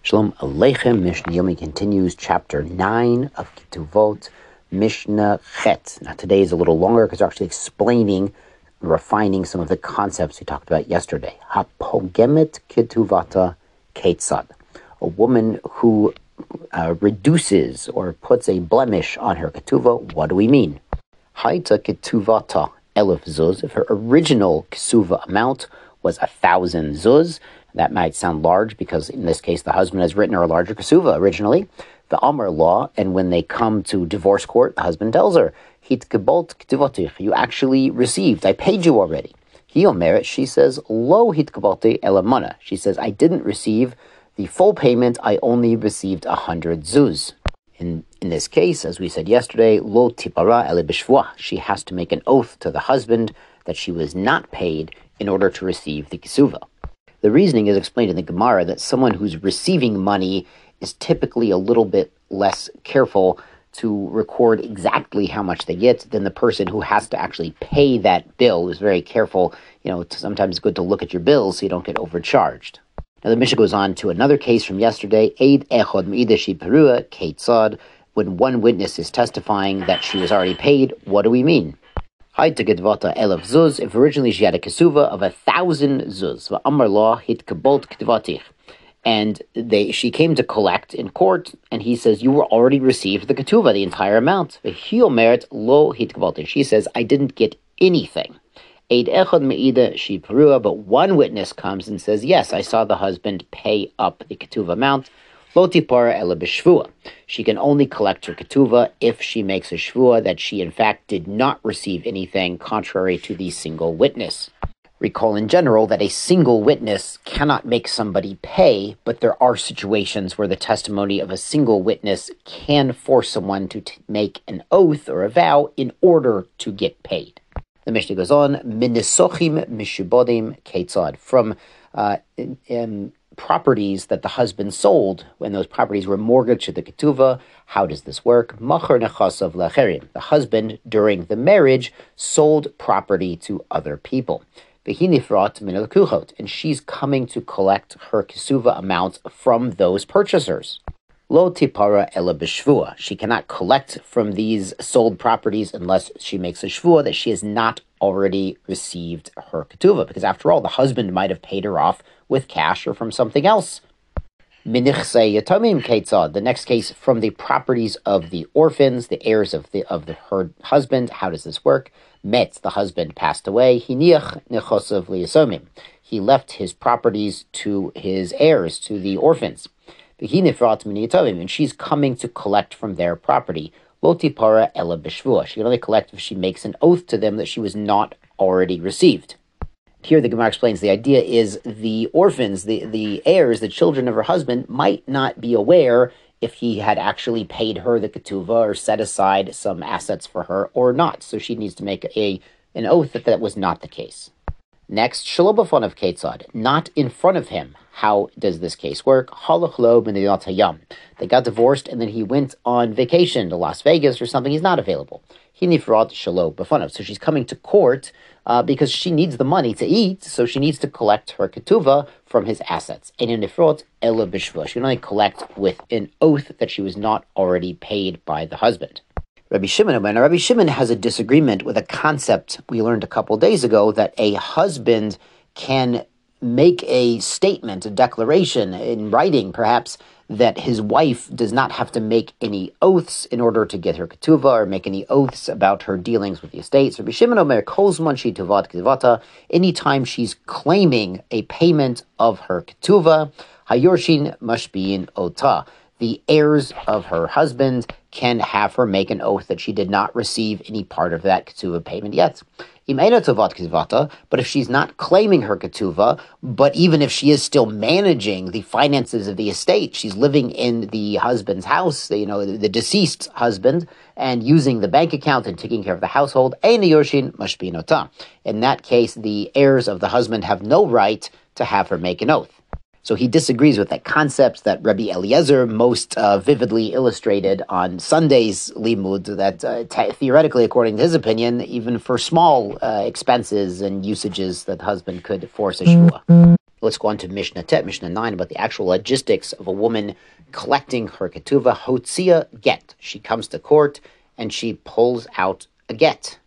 Shalom Aleichem. Mishnah Yomi continues chapter 9 of Ketuvot, Mishnah Chet. Now today is a little longer because we're actually explaining, refining some of the concepts we talked about yesterday. Hapogemet Ketuvata Ketzad. A woman who reduces or puts a blemish on her Ketuva. What do we mean? Haita Ketuvata Elef Zuz. If her original Kesuva amount was 1,000 zuz, that might sound large because in this case the husband has written her a larger kesuva originally. The Amar law, and when they come to divorce court, the husband tells her, Hit kebolt ketuvotich, you actually received, I paid you already. He omeret, she says, Lo hit kebolte elamana. She says, I didn't receive the full payment, I only received 100 zuz. In this case, as we said yesterday, Lo tipara ele b'shvuah. She has to make an oath to the husband that she was not paid in order to receive the kesuva. The reasoning is explained in the Gemara that someone who's receiving money is typically a little bit less careful to record exactly how much they get than the person who has to actually pay that bill is very careful. It's sometimes good to look at your bills so you don't get overcharged. Now the Mishnah goes on to another case from yesterday, Eid Echod Me'idashi Perua Ketzad, when one witness is testifying that she was already paid. What do we mean? If originally she had a kesuva of 1,000 zuz, Amar law hit kebolt ketvatich, and she came to collect in court, and he says, you were already received the ketuva, the entire amount. He omeret lo hit kebolt. She says, I didn't get anything. Eid echad meida she perua, but one witness comes and says, yes, I saw the husband pay up the ketuva amount. Lo tipara ela b'shvua. She can only collect her ketuva if she makes a shvua that she in fact did not receive anything, contrary to the single witness. Recall in general that a single witness cannot make somebody pay, but there are situations where the testimony of a single witness can force someone to make an oath or a vow in order to get paid. The Mishnah goes on, Minisochim mishubodim ketzad, from properties that the husband sold when those properties were mortgaged to the ketuva. How does this work? Machar nechasav lacherim. The husband, during the marriage, sold property to other people. Behinifrat min al-kuchot, and she's coming to collect her kesuva amounts from those purchasers. Lo tipara ela b'shvua. She cannot collect from these sold properties unless she makes a shvua that she has not already received her ketuva, because after all, the husband might have paid her off with cash or from something else. Minichsei yatomim ketzad. The next case, from the properties of the orphans, the heirs of her husband. How does this work? Met, the husband passed away. Hiniach nechosav liyasomim. He left his properties to his heirs, to the orphans. And she's coming to collect from their property. Lo tipara ela b'shvua. She can only collect if she makes an oath to them that she was not already received. Here the Gemara explains the idea is the orphans, the heirs, the children of her husband, might not be aware if he had actually paid her the ketuva or set aside some assets for her or not. So she needs to make an oath that was not the case. Next, shelo b'fanav ketzad, not in front of him. How does this case work? Halach lo b'nediyat hayam. They got divorced and then he went on vacation to Las Vegas or something. He's not available. He nifrat shelo b'fanav. So she's coming to court because she needs the money to eat, so she needs to collect her ketuva from his assets. And in nifrat ela b'shvua. She can only collect with an oath that she was not already paid by the husband. Rabbi Shimon has a disagreement with a concept we learned a couple days ago, that a husband can make a statement, a declaration in writing perhaps, that his wife does not have to make any oaths in order to get her ketuva or make any oaths about her dealings with the estates. Rabbi Shimon Omer, Kozman shi tuvat ketuvata, anytime she's claiming a payment of her ketuva, hayorshin mashbiin ota. The heirs of her husband can have her make an oath that she did not receive any part of that ketuva payment yet. But if she's not claiming her ketuva, but even if she is still managing the finances of the estate, she's living in the husband's house, the deceased husband, and using the bank account and taking care of the household, in that case, the heirs of the husband have no right to have her make an oath. So he disagrees with that concept that Rabbi Eliezer most vividly illustrated on Sunday's limud, that theoretically, according to his opinion, even for small expenses and usages, that the husband could force a shvua. Let's go on to Mishnah Tet, Mishnah 9, about the actual logistics of a woman collecting her ketuvah. Hotzia get. She comes to court and she pulls out a get.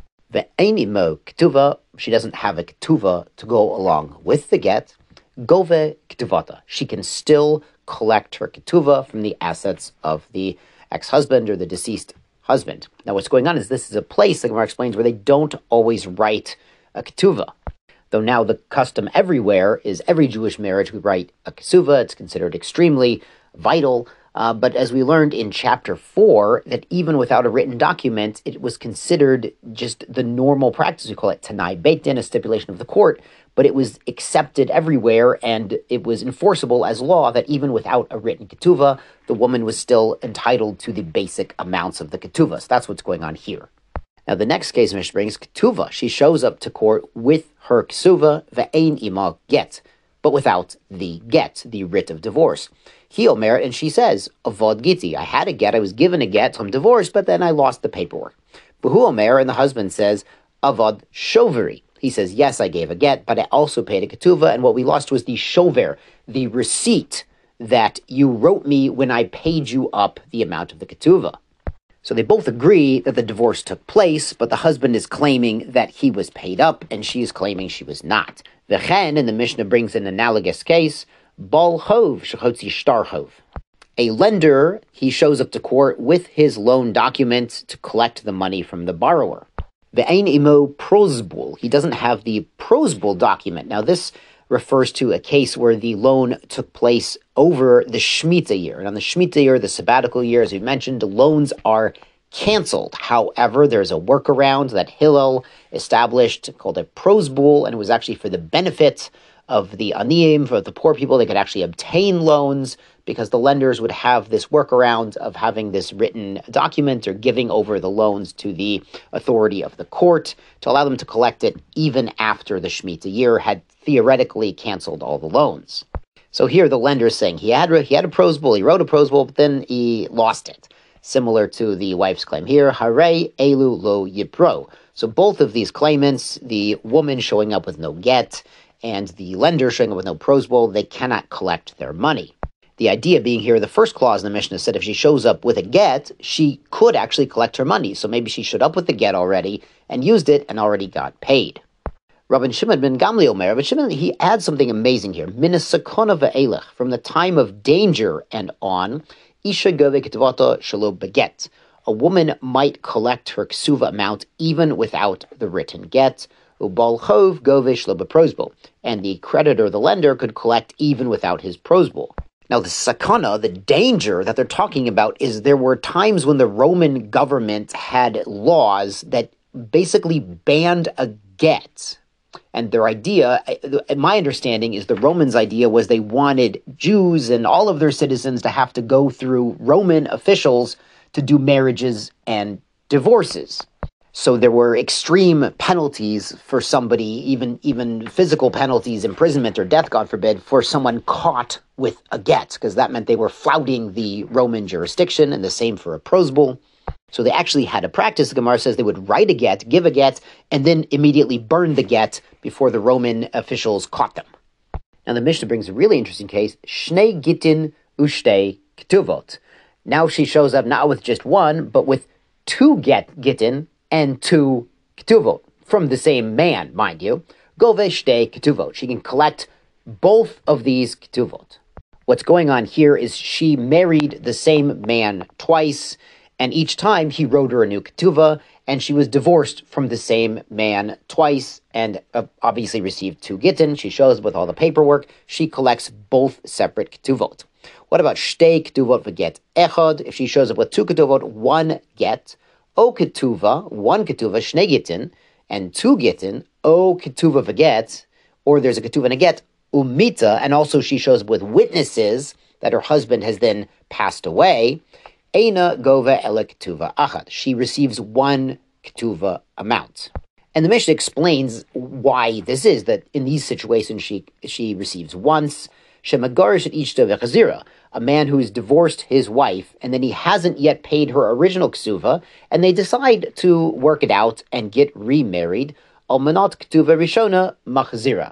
Ve'enimo ketuvah. She doesn't have a ketuvah to go along with the get. Gove ketuvata. She can still collect her ketuvah from the assets of the ex-husband or the deceased husband. Now, what's going on is this is a place, the Gemara explains, where they don't always write a ketuvah. Though now the custom everywhere is every Jewish marriage we write a ketuvah. It's considered extremely vital. But as we learned in chapter 4, that even without a written document, it was considered just the normal practice. We call it Tanai Beit Din, a stipulation of the court. But it was accepted everywhere, and it was enforceable as law that even without a written ketuvah, the woman was still entitled to the basic amounts of the ketuvah. So that's what's going on here. Now, the next case Mishnah brings, ketuvah. She shows up to court with her ketuvah, ve'ein ima get, but without the get, the writ of divorce. He omer, and she says, avad giti. I had a get, I was given a get, so I'm divorced, but then I lost the paperwork. Behu omer, and the husband says, avad shoveri. He says, yes, I gave a get, but I also paid a ketuvah, and what we lost was the shover, the receipt that you wrote me when I paid you up the amount of the ketuvah. So they both agree that the divorce took place, but the husband is claiming that he was paid up, and she is claiming she was not. V'chen, and the Mishnah brings an analogous case, bal chov shechotzi shtar chov. A lender, he shows up to court with his loan document to collect the money from the borrower. Ve'ein imo prosbul. He doesn't have the prosbul document. Now this refers to a case where the loan took place over the Shemitah year. And on the Shemitah year, the sabbatical year, as we mentioned, loans are canceled. However, there's a workaround that Hillel established called a prosbul, and it was actually for the benefit of the aniyim, for the poor people. They could actually obtain loans because the lenders would have this workaround of having this written document or giving over the loans to the authority of the court to allow them to collect it even after the Shemitah year had theoretically canceled all the loans. So here the lender is saying he had a prosbul, he wrote a prosbul, but then he lost it. Similar to the wife's claim here, Hare elu lo yipro. So both of these claimants, the woman showing up with no get and the lender showing up with no prosbul, they cannot collect their money. The idea being here, the first clause in the Mishnah said if she shows up with a get, she could actually collect her money. So maybe she showed up with the get already and used it and already got paid. Rabban Shimon ben Gamliel Omer, Rabban Shimon, he adds something amazing here. Minasakona ve'elech, from the time of danger and on, isha gove ketuvata shelo beget. A woman might collect her ksuva amount even without the written get. Ubal chov gove shelo beprosbul. And the creditor, the lender, could collect even without his prosbul. Now, the sakana, the danger that they're talking about, is there were times when the Roman government had laws that basically banned a get. And their idea, my understanding, is the Romans' idea was they wanted Jews and all of their citizens to have to go through Roman officials to do marriages and divorces. So there were extreme penalties for somebody, even physical penalties, imprisonment or death, God forbid, for someone caught with a get, because that meant they were flouting the Roman jurisdiction, and the same for a prosbul. So they actually had a practice, the Gemara says they would write a get, give a get, and then immediately burn the get before the Roman officials caught them. Now the Mishnah brings a really interesting case, Shnei Gittin Ushtei Ketuvot. Now she shows up not with just one, but with two gittin and two ketuvot from the same man, mind you. Gove shtei ketuvot. She can collect both of these ketuvot. What's going on here is she married the same man twice, and each time he wrote her a new ketuvah, and she was divorced from the same man twice, and obviously received two gittin. She shows up with all the paperwork. She collects both separate ketuvot. What about shtei ketuvot v'get echad? If she shows up with two ketuvot, one get, o ketuva, one ketuva, shnei gittin, and two gittin, o ketuva v'get, or there's a ketuva and a get, umita, and also she shows up with witnesses that her husband has then passed away, eina gova ele ketuva achad. She receives one ketuva amount. And the Mishnah explains why this is, that in these situations she receives once, shemagarish at ishta v'chazira, a man who's divorced his wife, and then he hasn't yet paid her original ksuva, and they decide to work it out and get remarried. Almanat ktuva rishona machzira.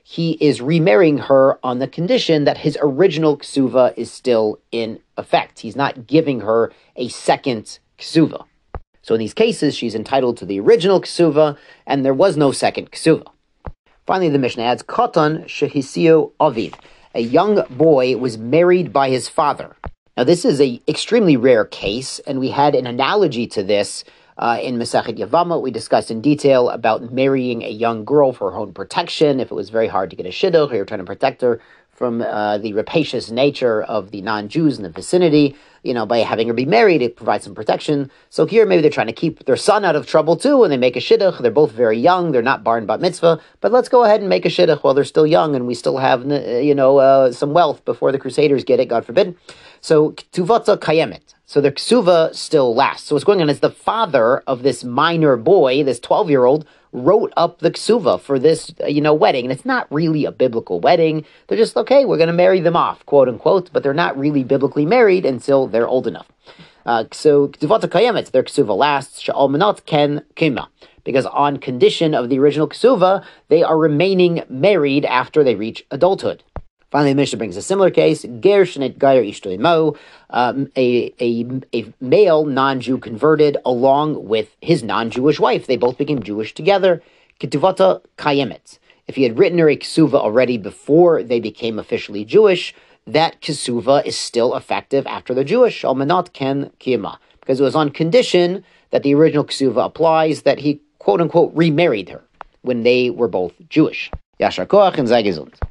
he is remarrying her on the condition that his original ksuva is still in effect. He's not giving her a second ksuva. So in these cases, she's entitled to the original ksuva, and there was no second ksuva. Finally, the Mishnah adds, Katan shehisio aviv. A young boy was married by his father. Now, this is an extremely rare case, and we had an analogy to this in Masechet Yavama. We discussed in detail about marrying a young girl for her own protection. If it was very hard to get a shidduch, or you're trying to protect her from the rapacious nature of the non-Jews in the vicinity, by having her be married, it provides some protection. So here, maybe they're trying to keep their son out of trouble too, and they make a shidduch. They're both very young. They're not bar and bat mitzvah, but let's go ahead and make a shidduch while they're still young, and we still have, some wealth before the Crusaders get it, God forbid. So, ktuvata kayemet. So the ksuva still lasts. So what's going on is the father of this minor boy, this 12-year-old, wrote up the ksuva for this, wedding. And it's not really a biblical wedding. They're just, okay, we're going to marry them off, quote unquote, but they're not really biblically married until they're old enough. So ktuvata kayemet, their ksuva lasts, she'almanot ken kima. Because on condition of the original ksuva, they are remaining married after they reach adulthood. Finally, the Mishnah brings a similar case. Ger shenet gayer ishto imo, a male non-Jew converted along with his non-Jewish wife. They both became Jewish together. Ketuvata kayemet. If he had written her a ksuva already before they became officially Jewish, that ksuva is still effective after they're Jewish. Almanot ken kiyama. Because it was on condition that the original ksuva applies, that he, quote-unquote, remarried her when they were both Jewish. Yashar koach and sei gesund.